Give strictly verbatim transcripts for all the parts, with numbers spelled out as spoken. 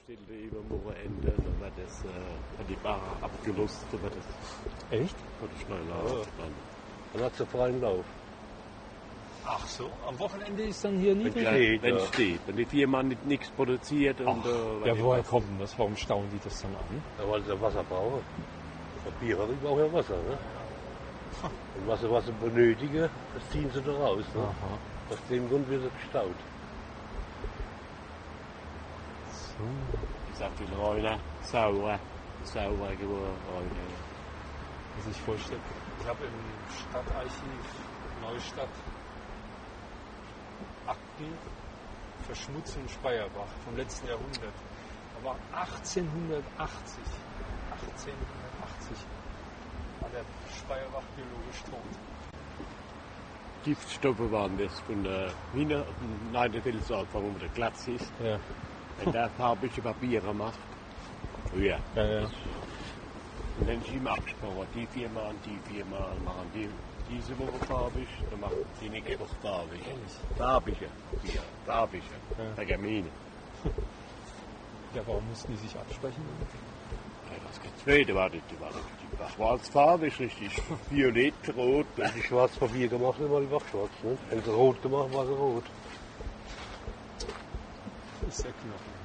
bestellt über Wochenende, dann wird das äh, die Bar abgelöst, dann wird das Echt? wird schneller. Ja. Dann. Dann hat sie freien Lauf. Ach so, am Wochenende ist dann hier niedrig? Ja, Steht, wenn ja. steht. Wenn die Firma nicht nichts produziert und Ach, äh, wenn ja, die woher was- kommt denn das? Warum staunen die das dann an? Ja, weil sie Wasser brauchen. Papierer, die brauchen ja Wasser. Ne? Und was sie, was sie benötigen, das ziehen sie da raus. Ne? Aha. Aus dem Grund wird es gestaut. So. Ich sag die Reune, sauer, sauer geworden, Reune. Muss ich vorstellen. Ich habe im Stadtarchiv Neustadt Akten Verschmutzung Speyerbach vom letzten Jahrhundert. Da war achtzehnhundertachtzig, achtzehnhundertachtzig war der Speyerbach biologisch tot. Giftstoffe waren das von der Wiener, nein, der will sagen, warum der Glatz ist. Ja. Wenn der farbige Papiere macht. Ja. Ja, ja. Und dann ist immer abgesprochen, die Firma und die Firma machen die diese Woche farbig, dann machen die nächste Woche farbig. Farbige Papiere, farbige, Ja. Pergamene. Ja, warum mussten die sich absprechen? Ja, das geht zweite, war die, die war die, die schwarzfarbig, richtig. Violett, rot. Wenn sie schwarz Papier gemacht haben, war die auch schwarz. Ne? Wenn sie rot gemacht war sie rot. Ist der Knochen.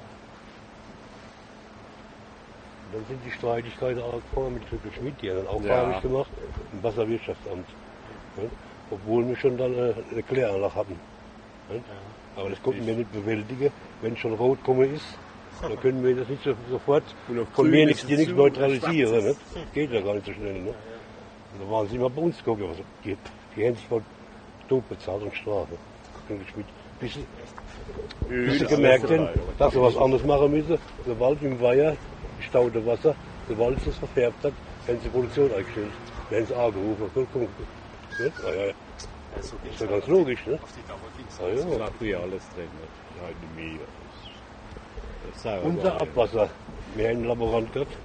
Und dann sind die Streitigkeiten auch gekommen mit Triple Schmidt, die haben dann auch Ja. farbig gemacht, im Wasserwirtschaftsamt. Ne? Obwohl wir schon dann äh, eine Kläranlage hatten. Ne? Aber das konnten wir nicht bewältigen. Wenn schon rot gekommen ist, dann können wir das nicht so, sofort Und auf von grün mir ist nichts, es dir nichts zu, neutralisieren. schwarz Ne? ist- Geht ja gar nicht so schnell. Ne? Und da waren sie immer bei uns gucken. Also, die, die haben sich voll tot bezahlt und Strafe. Triple Schmidt. Bis sie, Öl, bis sie alles gemerkt haben, dabei. dass sie was anderes machen müssen. Der Wald im Weiher, gestaute Wasser, der Wald das verfärbt hat, haben sie die Produktion eingestellt. Da haben sie angerufen. Guck, guck, guck. Ne? Ah, ja, ja. Also Ist ja ganz logisch, ne? Auf die Dauer ging's Ah, alles. Das ja. war früher alles drin. Ne? Heute nicht mehr. Das ist sauer Unser geworden. Abwasser. Wir haben einen Laborant gehabt.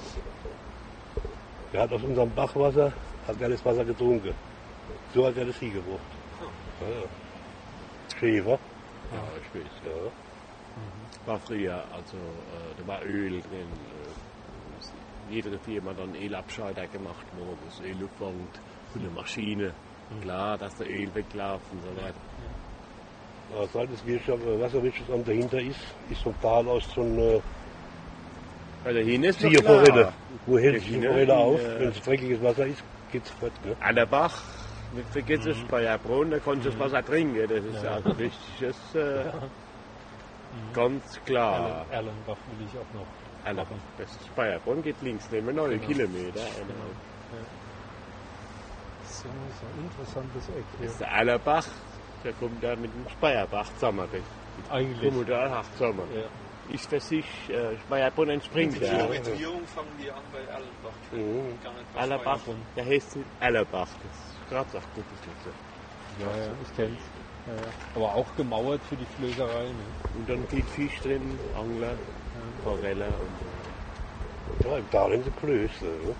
Der hat aus unserem Bachwasser hat er das Wasser getrunken. So hat er das hier gebracht. Ja, ja. Schäfer. Ja, ich weiß. Ja. War früher, also äh, da war Öl drin. Äh, jede Firma dann Ölabscheider gemacht, wo das Öl abfängt von der Maschine. Klar, dass der Öl weglaufen und so weiter. Ja, seit das Wirtschaft, äh, Wasserwirtschaftsamt dahinter ist, ist vom Tal aus schon äh, Weil dahin ist noch Zierforelle. klar. Wo hält sich die Dahin, Forelle auf? äh, Wenn es dreckiges Wasser ist, geht's fort. Ne? An der Bach, nicht vergessen, mhm. bei der Brunnen, da kannst du das Wasser trinken. Das ist Ja. also richtiges, äh, ganz klar. Erlen, Erlenbach will ich auch noch. Erlenbach. Das ist Speyerbronn, geht links neben neun Genau. Kilometer. Genau. So, so ein interessantes Eck Das hier. ist der Erlenbach, der kommt da mit dem Speyerbach zusammen. Eigentlich. Kommunalhaft zusammen. Ja. Ist für sich, äh, Speyerbronn entspringt Die ja. Orientierung fangen die an bei Erlenbach. Mhm. Gar nicht bei Erlenbach, Speyerbronn. der heißt Erlenbach. Das ist gerade sagt, das ist so. Ja, ja, ich kenn's. Ja, ja. Aber auch gemauert für die Flößerei. Ne? Und dann viel Fisch drin, Angler, Forelle und so. Ja, im Tal haben sie Klöße. Ne?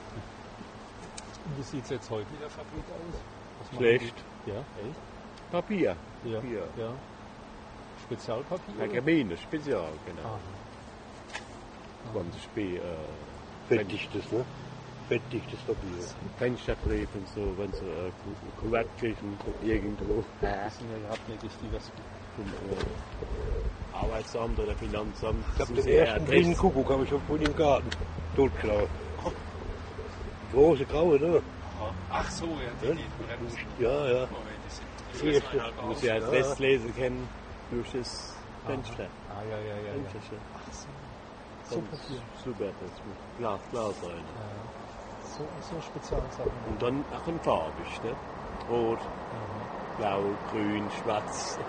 Wie sieht es jetzt heute mit der Fabrik aus? Was machen Schlecht. die? Ja, echt? Papier. Ja. Papier. ja. Spezialpapier? Pergamene, Spezial, genau. Ah. zwanzig B, äh, Fettdichtes, ne? Fettdichtes Papier. Fensterbrief und so, wenn sie äh, Ku- Kuvert kriegen, irgendwo Die sind ja hartnäckig, die Wespen. vom äh, Arbeitsamt oder Finanzamt. Ich habe zu den sehr ersten grünen adress- Kuckuck habe ich auf im Garten totgeklaut. Große graue, ne? Ach so, ja, die, Ja? die bremsen. Ja, ja. Oh, die sind, die Die fressen erste- halt Muss auf. ja Ja. Adresslesen kennen durch das Fenster. Ah, ja, ja, ja. ja. Fensterchen. Ach so. So Ganz Papier. Super, das muss Glas, Glas sein. Ja. So, so Spezialsachen. Und dann auch in farbig, ne? Rot, blau, grün, schwarz.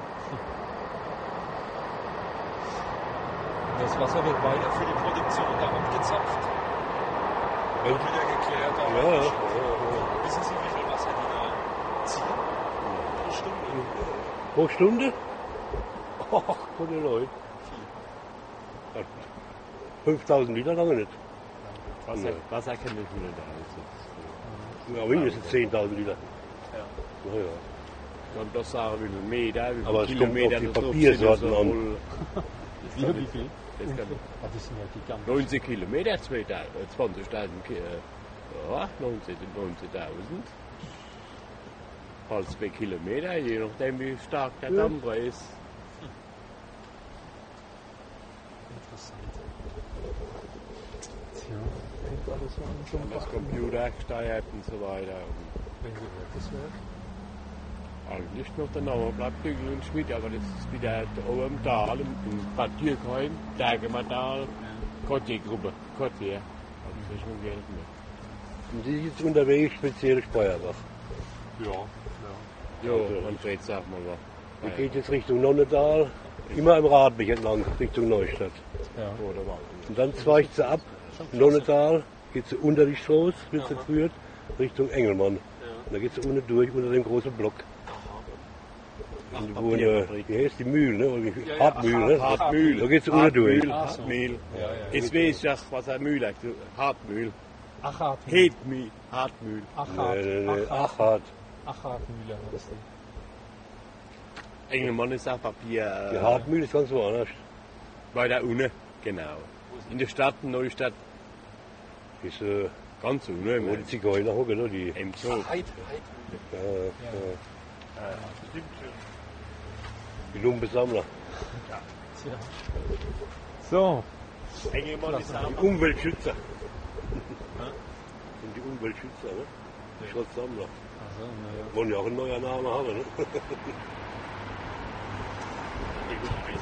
Das Wasser wird weiter für die Produktion da abgezapft. Wenn- Wird wieder geklärt. Ja, aber ja, nicht- ja, Wissen Sie, wie viel Wasser die da ziehen? Pro Stunde? ja. Pro Stunde? Ach, gute Leute. fünftausend Liter lange nicht. Wasser, Ja. Wasser kenne ich nicht aus. Ja, mindestens zehntausend Liter. Ja. Ja, ja. Ich kann doch sagen, wie viel Meter, wie viel Aber es kommt Kilometer auf die das drauf Papiersorten sind, an. sowohl- Wie, wie viel? Das kann Ah, die sind ja gigantisch. neunzig Kilometer, zwanzigtausend Kilometer. Ja, neunzehntausend. Halt zwei Kilometer, je nachdem wie stark der Ja. Dampfer ist. Interessant. Tja, hängt alles so an so einem Das Bach. Computer steuert und so weiter. Wenn gehört das Werk? Und eigentlich noch der Name bleibt Bügel und Schmidt, aber das ist wieder oben im Tal, im Bad Dürkheim, Dagemertal, Kotje-Gruppe, Kotje. Also das ist schon Geld mehr. Und die ist jetzt unterwegs, speziell Speyerbach. Ja, ja. Jo, und jetzt sag mal was. Die geht jetzt Richtung Nonnetal, immer im Radweg entlang, Richtung Neustadt. ja. Oder was? Und dann zweigt sie ab, Nonnetal, geht sie unter die Straße, wird sie geführt, Richtung Engelmann. Und dann geht sie unten durch, unter dem großen Block. Und wo eine, wie heißt die Mühle, ne? Oder wie- Ja, ja, Hartmühle, ne? Hartmühl. Da geht sie unten durch. Hartmühl. Ach so. Hartmühl. Ja, ja. Jetzt weiß ich auch, was eine Mühle ist. Hartmühl. Achatmühle. Hedmühl. Hartmühl. Achat. Nee, nee, nee, Achat. Achat. Achatmühle heißt die. Engelmann ist auch Papier. Die Äh, Hartmühle ist ganz woanders. weiter unten. Genau. In der Stadt, in Neustadt, Ist, äh, ganz unten. wo die Zigeuner hocken, ne? Die, Im Zoo. Heid, Heid. ja, ja. Die Lumpensammler. Tja. So, Engelmann ist auch Die Umweltschützer. Und die Umweltschützer, ne? Die Schrottsammler. also, naja. Wollen ja auch einen neuen Namen haben, ne?